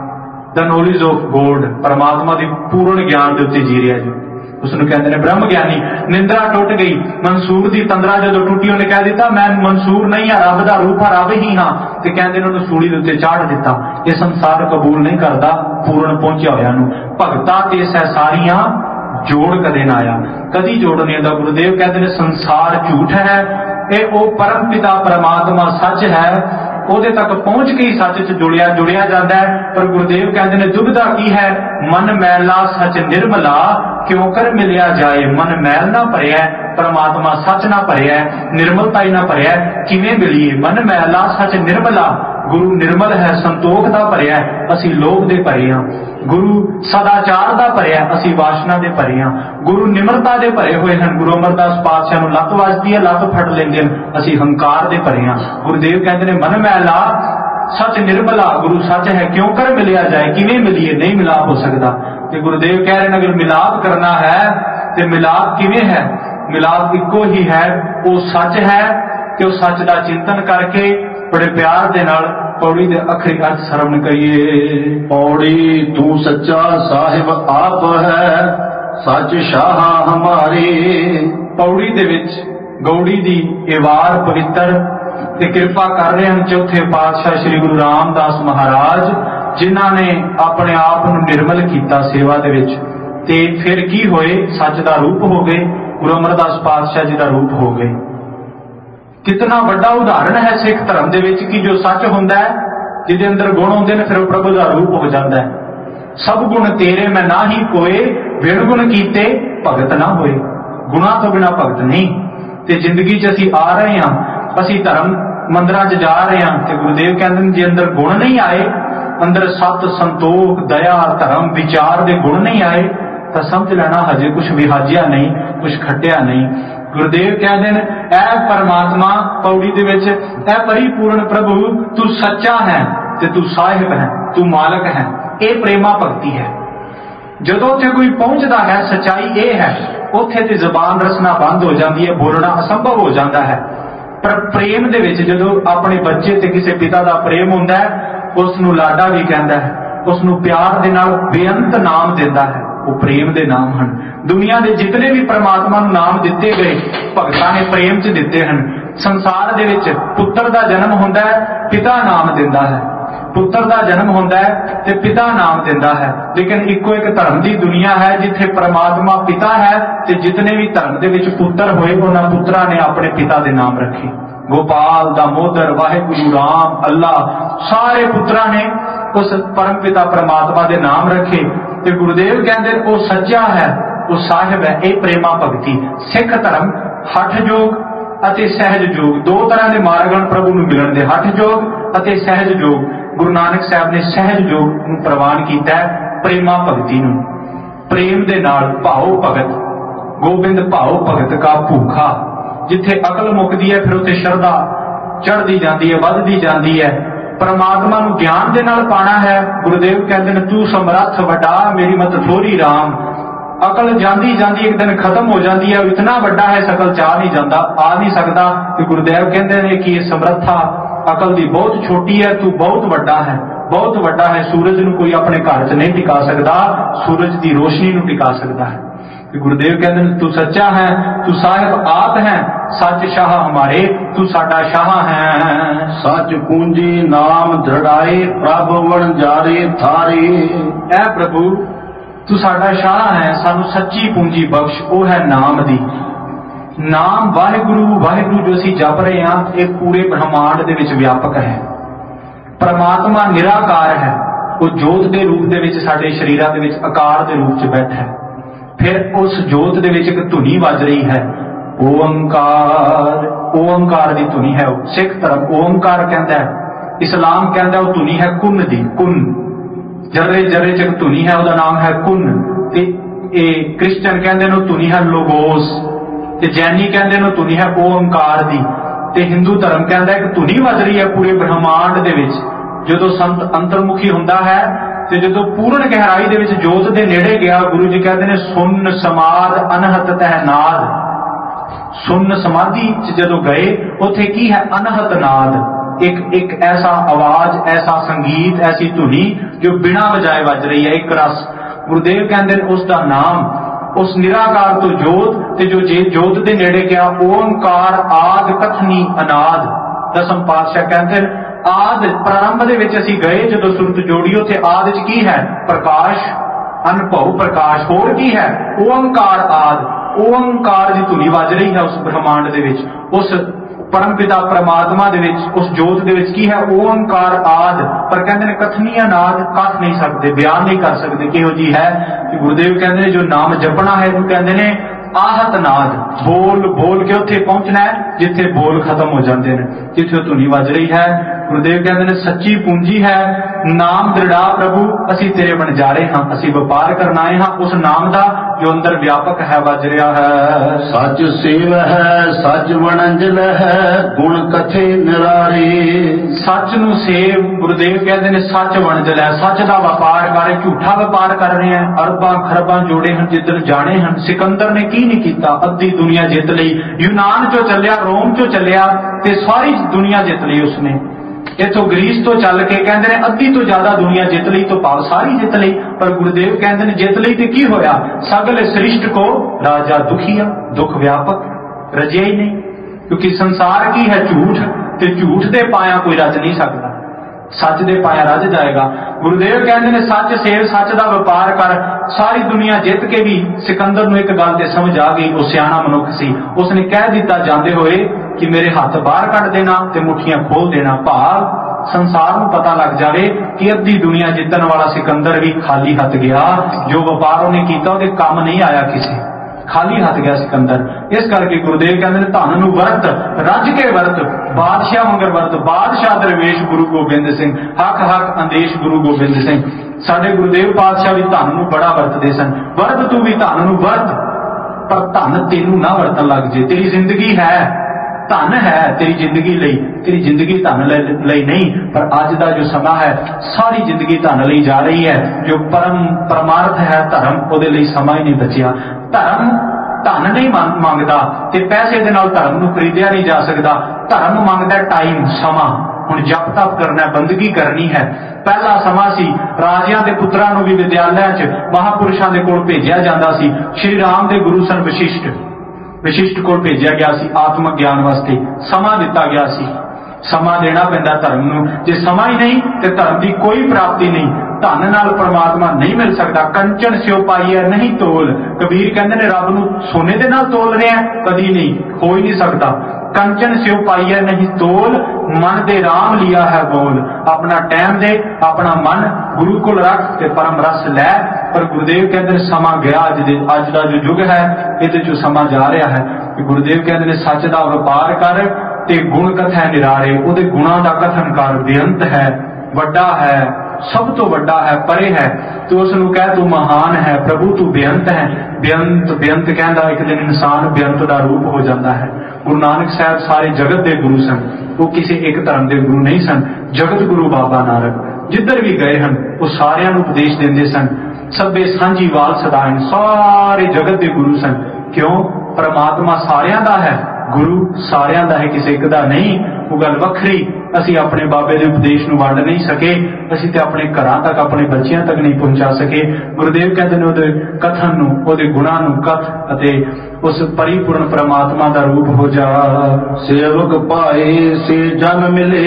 Speaker 1: द नॉलेज ऑफ गॉड, परमात्मा की पूर्ण ज्ञान के उत्ते जी रहा जो उसनूं कहते हैं ब्रह्म ज्ञानी। निंद्रा टुट गई, मंसूर की तंद्रा जो टुटी, उन्हें कह दिता मैं मंसूर नहीं हाँ, रब का रूप है, रब ही हाँ। ते कहते हैं उन्होंने सूली के उत्ते चाढ़ दिता। ये संसार कबूल नहीं करता पूर्ण पहुंचा होया नूं। भगता ते सहसारियां जोड़ कदे ना आया, कदी जोड़ नहीं आता। गुरुदेव कहते हैं संसार झूठ है, ये ओ परम पिता परमात्मा सच है, ਉਹਦੇ तक पहुंच के ही सच च जुड़िया जुड़िया जाता है। पर गुरुदेव कहते हैं दुविधा की है, मन मैला सच निर्मला, क्यों कर मिलिया जाए। मन मैल ना भरिया, परमात्मा सच ना भरिया, निर्मलता ही ना भरिया, किवें मिलीए? मन मैला सच निर्मला, गुरु निर्मल है, संतोख का भरिया, असी लोभ दे भरे हां। गुरु सदाचार का भरिया, असी वासना दे भरे हां। गुरु निमरता दे भरे हुए हैं। गुरु अमरदास पातशाह नूं लत वजदी है, लत फड़ लेंदे हैं, असी हंकार दे भरे हां। गुरुदेव कहते हैं मन मैला सच निर्मला, गुरु सच है, क्यों कर मिलिया जाए, किवें मिलीए? नहीं मिलाप हो सकता। ते गुरुदेव कह रहे हैं अगर मिलाप करना है तो मिलाप किवें है? मिलाप इको ही है, वो सच है कि वो सच का चिंतन करके बड़े प्यार दे नाल पौड़ी दे अखरी अर्थ सरवण करिए।
Speaker 2: पौड़ी तू सच्चा साहिब आप है, सच शाह हमारी।
Speaker 1: पौड़ी दे विच गौड़ी दी ये वार पवित्र ते कृपा कर रहे हैं चौथे पातशाह श्री गुरु रामदास महाराज, जिन्हां ने अपने आप नूं निर्मल कीता सेवा दे विच, ते फिर की होए? सच दा रूप हो गए, गुरु अमरदास पातशाह जी दा रूप हो गए। कितना बड़ा उदाहरण है सिख धर्म दे विच कि जो सच हुंदा है, जिहदे अंदर गुण हुंदे ने, फिर वो प्रभु दा रूप हो जाता है। सब गुण तेरे मैं ना ही कोए, बिन गुण कीते भगत ना होए। गुणा तो बिना भगत नहीं। ते जिंदगी च असीं आ रहे हां, असीं धर्म मंदिरां च जा रहे हां, ते गुरुदेव कहंदे ने जे अंदर गुण नहीं आए, अंदर सत संतोख दया धर्म विचार दे गुण नहीं आए, तो समझ लेना हजे कुछ विहाजिया नहीं, कुछ खटिया नहीं। गुरुदेव कहते हैं ऐ परमात्मा पौड़ी दे विच, ऐ परिपूर्ण प्रभु तू सच्चा है, ते तू साहिब है, तू मालक है। ये प्रेमा भक्ति है। जदों उत्थे कोई पहुंचता है, सच्चाई ये है, उत्थे ते जबान रसना बंद हो जाती है, बोलना असंभव हो जाता है। पर प्रेम दे विच जदों अपने बच्चे ते किसी पिता का प्रेम हुंदा है, उसनूं लाडा भी कहता है, उसनूं प्यार दे नाल बेअंत नाम दिंदा है, वो प्रेम दे नाम हैं। दुनिया के जितने भी परमात्मा नूं नाम दिते गए, भगतां ने प्रेम च दिते हैं। संसार दे विच पुत्र का जन्म हुंदा है, पिता नाम दिंदा है, पुत्र का जन्म होता है ते पिता नाम दिंदा है। लेकिन इको एक धर्म की दुनिया है जिथे परमात्मा पिता है, ते जितने भी धर्म दे विच पुत्र होए, उन्हां पुत्रां ने अपने पिता के नाम रखे। गोपाल, दामोदर, वाहिगुरु, राम, अल्लाह, सारे पुत्रां ने उस परम पिता परमात्मा के नाम रखे। ते गुरुदेव कहते वो सच्चा है, वो साहिब है। ये प्रेमा भगती। सिख धर्म हठ जोग अते सहज जोग, दो तरह के मार्ग प्रभु नूं मिलण दे, हठ जोग अते सहज जोग। गुरु नानक साहब ने सहज जोग नूं प्रवान कीता है, प्रेमा भगती नूं। प्रेम दे नाल भाव भगत, गोबिंद भाव भगत का भूखा। जिथे अकल मुकदी है फिर उत्थे शरधा चढ़दी जाती है, वधदी जाती है। परमात्मा नूं ज्ञान दे नाल पाना है। गुरुदेव कहते हैं तू समरथ वड्डा मेरी मत थोड़ी राम। अकल जाती जाती एक दिन खत्म हो जाती है, इतना वड्डा है सकल चाह नहीं जाता, आ नहीं सकता। कि गुरुदेव कहते हैं कि ये समर्था अकल दी बहुत छोटी है, तू बहुत वड्डा है, बहुत वड्डा है। सूरज नूं कोई अपने घर च नहीं टिका सकता, सूरज की रोशनी नूं टिका सकता है। कि गुरुदेव कहते हैं तू सच्चा है, तू साहिब आप है, सच शाह हमारे, तू साडा शाह है।
Speaker 2: सच पूंजी नाम दृढ़ाए प्रभ वणजारे थारी।
Speaker 1: ऐ प्रभु तू साडा शाह है, सानू सच्ची पूंजी बख्श, वो है नाम दी। नाम वाहिगुरु वाहिगुरु जो असीं जप रहे हैं ये पूरे ब्रह्मांड दे विच व्यापक है। परमात्मा निराकार है, वो जोत के रूप दे विच साडे शरीरां दे विच आकार के रूप च बैठा है। फिर उस जोत दे विच एक धुनी वज रही है, ओंकार। ओंकार की धुनी है। सिख धर्म ओंकार कहता है, इस्लाम कहता है वो धुनी है कुन दी, कुन। जर्रे जर्रे च धुनी है, उसका नाम है कुन। ते ए क्रिश्चियन कहते हैं धुनी है लोगोस, ते जैनी कहते हैं धुनी है ओंकार दी। ते हिंदू धर्म कहता है कि धुनी वज रही है पूरे ब्रह्मांड दे विच। जदों संत अंतर्मुखी हुंदा है ते जदों पूर्ण गहराई दे विच जोत दे नेड़े गया, गुरु जी कहते हैं सुन समाद अनहत तह नाद। सुन समाधि च जदों गए उत्थे की है अनहत नाद, एक एक ऐसा आवाज, ऐसा संगीत, ऐसी धुनी जो बिना वजाए वज रही है, एक रस। गुरुदेव कहते हैं उसका नाम, उस निराकार तो जोत, ते जो जे जोत दे नेड़े गया ओंकार आद कथनी अनाद। दसम पातशाह कहते हैं आद प्रारंभ दे विच असीं गए, जदों सुरत जोड़ी उत्थे आद च की है प्रकाश, अनुभव प्रकाश। होर की है ओंकार आद। ओंकार की धुनी वज रही है उस ब्रह्मांड दे विच, उस परम पिता परमात्मा दे विच, उस जोत दे विच की है ओंकार आद। पर कहते हैं कथनी अनाद, कथ नहीं सकते, बयान नहीं कर सकते किहो जी है। कि गुरुदेव कहते हैं जो नाम जपना है वो कहते हैं आहत नाद। बोल बोल के उत्थे पहुंचना है जिथे बोल खत्म हो जाते हैं, जिथे धुनी वज रही है। गुरुदेव कहते हैं सच्ची पूंजी है नाम दृढ़ा प्रभु, असी तेरे बनजारे हाँ, असी व्यापार करना आए हाँ उस नाम का जो अंदर व्यापक है वज रहा है।
Speaker 2: सच सेव है सच वणंजल है गुण कथे निरारे।
Speaker 1: सच नू सेव, गुरुदेव कहते हैं सच वणंजल है, सच का व्यापार कर, झूठा व्यापार कर रहे हैं। अरबां खरबां जोड़े हैं जिदन जाने हैं। सिकंदर ने की नहीं किया, अद्धी दुनिया जित ली। यूनान चो चलिया, रोम चो चलिया ते सारी दुनिया जित ली उसने। इथों ग्रीस तो चल के कहते हैं अद्धी तो ज्यादा दुनिया जित ली, तो भाव सारी जित ली। पर गुरुदेव कहते हैं जित ली तो की होया, सगल सृष्ट को राजा दुखिया, दुख व्यापक रजिया ही नहीं। क्योंकि संसार की है झूठ, ते झूठ दे पाया कोई रज नहीं सकता, सच दे पाया रज जाएगा। गुरुदेव कहते हैं सच सेव, सच का व्यापार कर। सारी दुनिया जित के भी सिकंदर नूं एक गल ते समझ आ गई, वो सियाणा मनुख सी। उसने कह दिता जाते हुए कि मेरे हाथ बाहर कट देना ते मुठियां खोल देना। भाव संसार नूं पता लग जाए कि अद्धी दुनिया जितन वाला सिकंदर भी खाली हथ गया। जो व्यापार उन्हें किया उहदे काम नहीं आया, किसी खाली हथ गया सिकंदर। इस करके गुरुदेव कहते धन नूं वरत, रज के वरत, बादशाह मंगर वरत। बादशाह दरवेश गुरु गोबिंद सिंह, हक हक अंदेश गुरु गोबिंद सिंह। साडे गुरुदेव पातशाह भी धन नूं बड़ा वरतदे सन। वरत तू भी धन नूं वरत, पर धन तेनू ना वरतन लग जे। तेरी जिंदगी है धन है तेरी जिंदगी लई, तेरी जिंदगी धन लई नहीं। पर अज का जो समा है सारी जिंदगी धन लई जा रही है। जो परम परमार्थ है धर्म, उहदे लई समा ही नहीं बचिया। धर्म धन नहीं मंगदा ते पैसे दे नाल धर्म नूं खरीदिया नहीं जा सकता। धर्म मंगदा टाइम, समा। हुण जप तप करना, बंदगी करनी है। पहला समा सी राजियां दे पुत्रां नूं भी विद्यालयां च महापुरुषां दे कोल भेजिया जांदा सी। श्री राम दे गुरु सन वशिष्ठ, वशिष्ठ को भेजा गया सी आत्मक ज्ञान वास्ते। समा दिता गया सी, समा देना पैंदा धर्म नूं। जे समा ही नहीं ते धर्म की कोई प्राप्ति नहीं। धन नाल परमात्मा नहीं मिल सकता। कंचन स्यो पाईए नहीं तोल। कबीर कहते ने रब नूं सोने दे नाल तोल रहे हैं, कदी नहीं, हो ही नहीं सकता। कंचन स्यो पाईए नहीं तोल, मन दे राम लिया है बोल। अपना टाइम दे, अपना मन गुरु को रख ते परम रस लै। पर गुरुदेव कहते हैं समा गया, अज दे अज दा जो युग है इहदे चों समा जा रहा है। कि गुरुदेव कहते हैं सच दा व्यापार कर ते गुण कथा निरारे। उहदे गुणां दा कथन कर, बेअंत है, वड्डा है, सब तो वड्डा है, परे है, तो उसनू कह तू महान है प्रभु, तू बेअंत है। बेअंत बेअंत कहता एक दिन इंसान बेअंत का रूप हो जाता है। गुरु नानक साहब सारे जगत के गुरु सन, वो किसी एक धर्म के गुरु नहीं सन। जगत गुरु बाबा नानक जिधर भी गए हैं वो सारियां नू उपदेश देंदे सन। सभे सांझी वाल सदाएं, सारे जगत के गुरु सन। क्यों? परमात्मा सारियां दा है, गुरु सारियां दा है, किसी एक दा नहीं। वो गल वखरी, असी अपने बाबे के उपदेश नू वंड नहीं सके, असी ते अपने घरां तक अपने बच्चियां तक नहीं पहुंचा सके। गुरुदेव कहते हैं उहदे कथन नू, उहदे गुणां नू कथ अते उस परिपूर्ण परमात्मा दा रूप हो जा।
Speaker 2: सेवक पाए से जन मिले,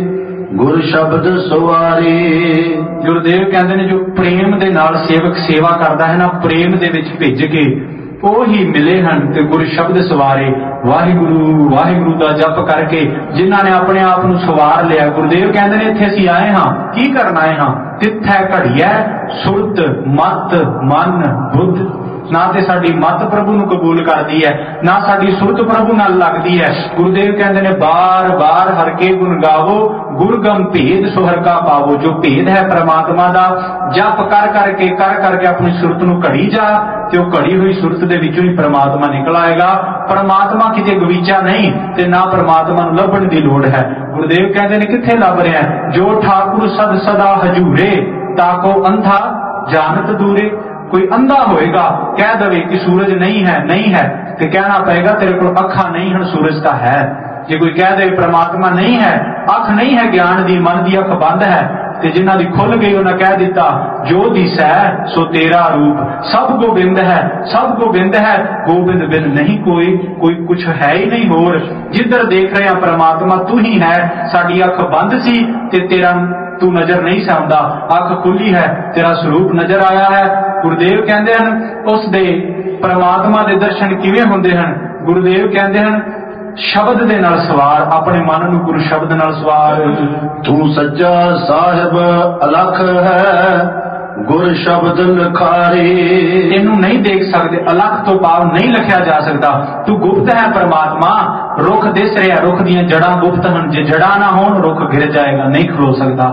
Speaker 2: गुर शब्द सवारे।
Speaker 1: गुरुदेव कहते हैं जो प्रेम दे नाल सेवक सेवा करता है ना, प्रेम दे विच भेज के ਉਹ ही मिले हैं ते गुरु शब्द सवारे। वाहिगुरु वाहिगुरु का जप करके जिन्हों ने अपने आप को सवार लिया। गुरुदेव कहते हैं इत्थे असीं आए हाँ की करना आए हाँ, तिथे घड़िया सुरत मत मन बुद्ध। ना ते साडी मत प्रभु नू कबूल करती है, ना साडी सुरत प्रभु नाल लगती है। गुरुदेव कहते हैं बार बार हर के गुण गावो, गुरगम भेद सोहर का पावो। जो भेद है परमात्मा दा जप कर करके कर करके अपनी सुरत नू घड़ी जा, ते वो घड़ी हुई सुरत दे विचों ही परमात्मा निकल आएगा। परमात्मा किते गवीचा नहीं ते ना परमात्मा नू लभण दी लोड़ है। गुरुदेव कहते हैं किथे लभ रहा है? जो ठाकुर सद सदा हजूरे, ताको अंधा जानत दूरे। कोई अंधा होएगा कह दवे कि सूरज नहीं है, नहीं है, तो कहना पड़ेगा तेरे को अखा नहीं है, सूरज का है। जे कोई कह दे परमात्मा नहीं है, अख नहीं है ज्ञान दी, मन दी अख बंद है, ते जिन्हां दी खुल गई उन्हें कह दिता जो दिसै सो तेरा रूप। सब गोबिंद है, सब गोबिंद है, गोबिंद बिन नहीं कोई, कोई कुछ है ही नहीं होर। जिधर देख रहे हैं परमात्मा तू ही है। साडी अख बंद सी ते तेरा तू नजर नहीं साउंदा, अख खुली है, तेरा स्वरूप नजर आया है। गुरुदेव कहते हैं उस दे परमात्मा दे दर्शन किवें हुंदे हन? गुरुदेव कहते हैं शब्द दे नाल सवार, अपने मन नू गुरु शब्द नाल सवार।
Speaker 2: तू सच्चा साहिब अलख है, गुर शब्द लखारे।
Speaker 1: इनू नहीं देख सकते, अलख तो भाव नहीं लिखा जा सकता। तू गुप्त है परमात्मा, रुख दिस रहा, रुख दियां जड़ा गुप्त हैं, जे जड़ा ना होन रुख गिर जाएगा, नहीं खलो सकता।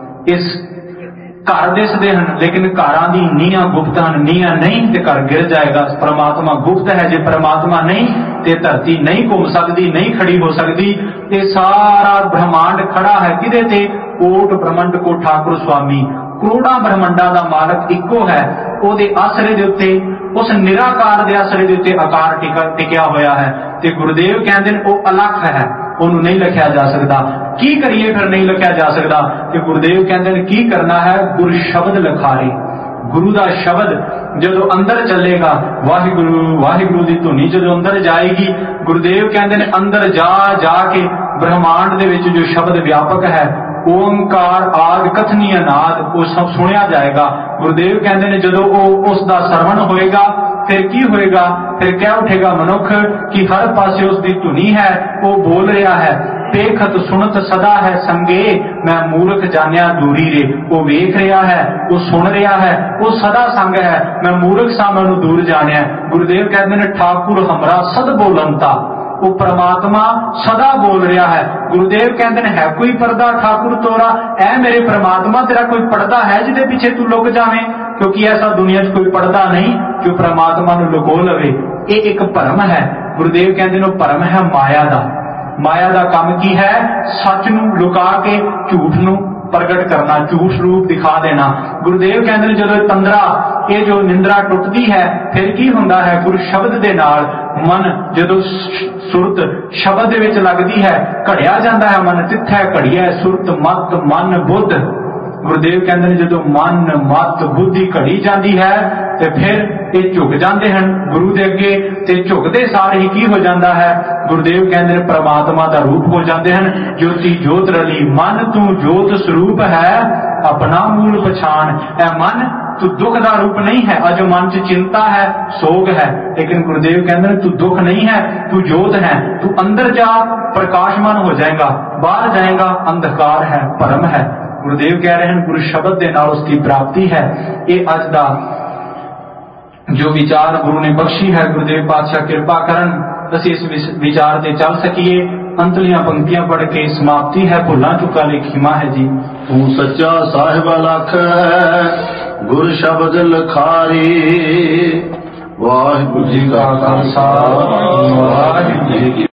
Speaker 1: इस घर दिसदे हैं लेकिन घरां दी नीहां गुप्त हैं, नीहां नहीं ते घर गिर जाएगा। परमात्मा गुप्त है, जे परमात्मा नहीं ते धरती नहीं घूम सकती, नहीं खड़ी हो सकती। ये सारा ब्रह्मांड खड़ा है किदे ते? कोट ब्रह्मंड को ठाकुर स्वामी, करोड़ा ब्रह्मंडा का मालक इको है। ओदे आसरे दे उत्ते, उस निराकार दे आसरे दे उत्ते आकार टिकिया होया है। ते गुरुदेव कहते हैं वो अलख है, उन्होंने नहीं लिखा जा सकता। की करिए फिर नहीं लिखा जा सकता? कि गुरुदेव कहते हैं की करना है? गुरु शब्द लखारे। गुरु का शब्द जो अंदर चलेगा, वाहिगुरु वाहिगुरु की धुनी जो अंदर जाएगी, गुरुदेव कहते हैं अंदर जा जाके ब्रह्मांड दे विच जो शब्द व्यापक है, ओंकार आद कथनीय नाद, वो सब सुनिया जाएगा। गुरुदेव कहते हैं जो उसका सरवण होएगा फिर की होएगा? फिर क्या उठेगा मनुख कि हर पासे उसकी धुनी है, वो बोल रहा है पेखत सुनत सदा है संगे, मैं मूर्ख जानिया दूरी रे। वो वेख रहा है, वो सुन रहा है, वो सदा संग है, मैं मूर्ख सा मैनू दूर जानिया। गुरुदेव कहते हैं ठाकुर हमरा सद बोलनता, वो परमात्मा सदा बोल रहा है। गुरुदेव कहते हैं है कोई पर्दा ठाकुर तोरा? ऐ मेरे परमात्मा तेरा कोई पर्दा है जिदे पीछे तू लुक जावे? क्योंकि ऐसा दुनिया च कोई पर्दा नहीं जो परमात्मा नू लुको लवे। ये एक भरम है। गुरुदेव कहते हैं भरम है माया दा। माया दा काम की है? सच नू लुका के झूठ नू प्रगट करना, झूठ रूप दिखा देना। गुरुदेव कहते हैं जो तंद्रा, ये जो निंद्रा टुटती है फिर की हुंदा है? गुरु शब्द दे नाल मन जो सुरत शब्द दे विच लगदी है, घड़िया जाता है मन, तिथे घड़िया सुरत मत मन बुद्ध। गुरुदेव कहते हैं जो मन मत बुद्धि घड़ी जाती है तो फिर ये झुक जाते हैं गुरु दे अगे, ते झुकते सार ही की हो जाता है? गुरुदेव कहते हैं परमात्मा का रूप हो जाते हैं। ज्योति जोत रली मन तू जोत स्वरूप है, अपना मूल पछाण। ऐ मन तू दुख का रूप नहीं है। अज मन च चिंता है, सोग है, लेकिन गुरुदेव कहते हैं तू दुख नहीं है, तू जोत है। तू अंदर जा प्रकाशमान हो जाएगा, बाहर जाएगा अंधकार है, भरम है। गुरुदेव कह रहे हैं गुरु शब्द के नाल उसकी प्राप्ति है। ये अज दा जो विचार गुरु ने बख्शी है, गुरुदेव पातशाह कृपा करन असीं इस विचार से चल सकीए। अंतलियां पंक्तियां पढ़ के समाप्ति है। भुला चुका लेखीमा है जी।
Speaker 2: ਤੂੰ ਸੱਚਾ ਸਾਹਿਬ ਅਲਖ ਹੈ, ਗੁਰ ਸ਼ਬਦ ਲਖਾਰੀ। ਵਾਹਿਗੁਰੂ ਜੀ ਕਾ ਖਾਲਸਾ, ਵਾਹਿਗੁਰੂ ਜੀ ਕੀ